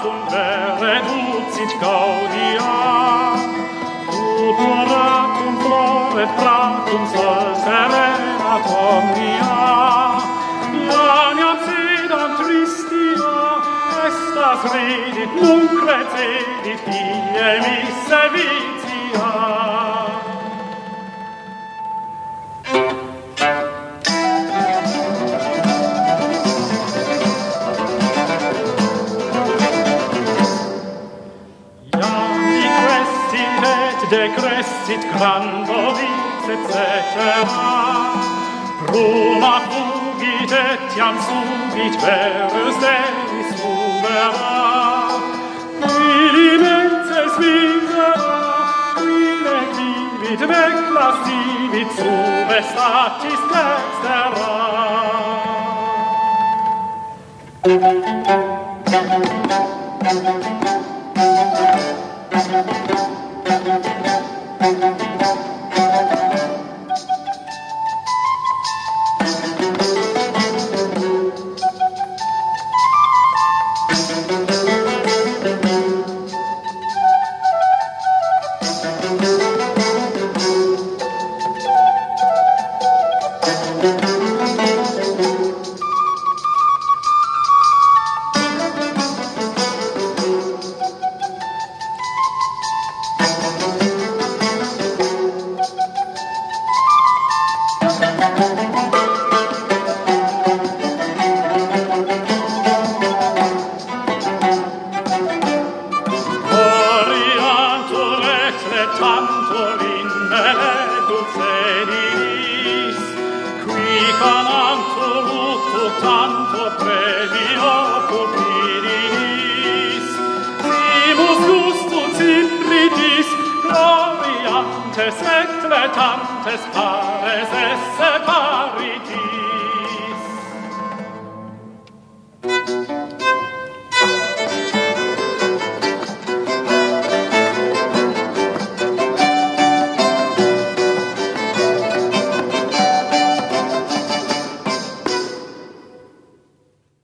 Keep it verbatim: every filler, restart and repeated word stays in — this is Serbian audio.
sunt vere ducit gaudia. Tuturatum floret pratum sol serenat omnia. Ianiam sedam tristia, estas ridit, nunc recedit, ie misse vitia. Decrescit grandovix, et cetera. Bruma fugit, et iam sugit verus delis fubera. Ili menses misera, quine vivit, vec lascivit, sube statis dextera. Et letantes pares esse parit